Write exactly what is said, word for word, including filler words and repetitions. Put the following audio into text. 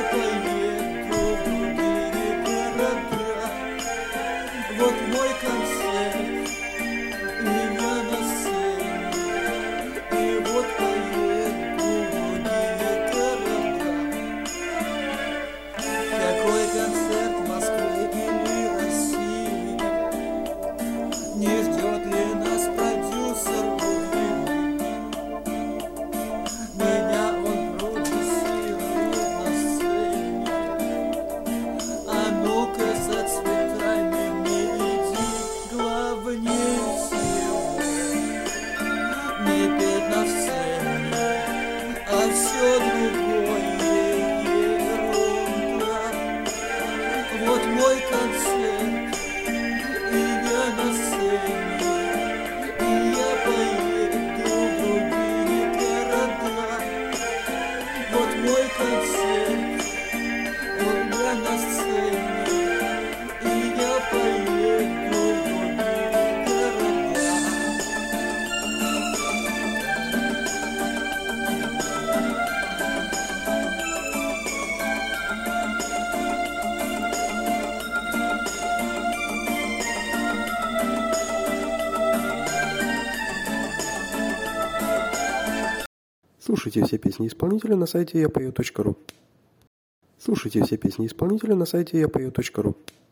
поеду в другие города. Вот мой концерт, и я на сцене. И вот поеду в другие города. Какой концерт в Москве или России? Не ждет ли нас продюсер любви? Меня он продюсирует на сцене. А ну-ка за цветами не иди, главнее всего не петь на сцене, а все другое ерунда. Вот мой концерт, и я на сцене, и я поеду в другие города. Вот мой концерт, и я на сцене, и я поеду в другие города. Слушайте все песни исполнителя на сайте я пою точка ру. Слушайте все песни исполнителя на сайте я пою точка ру.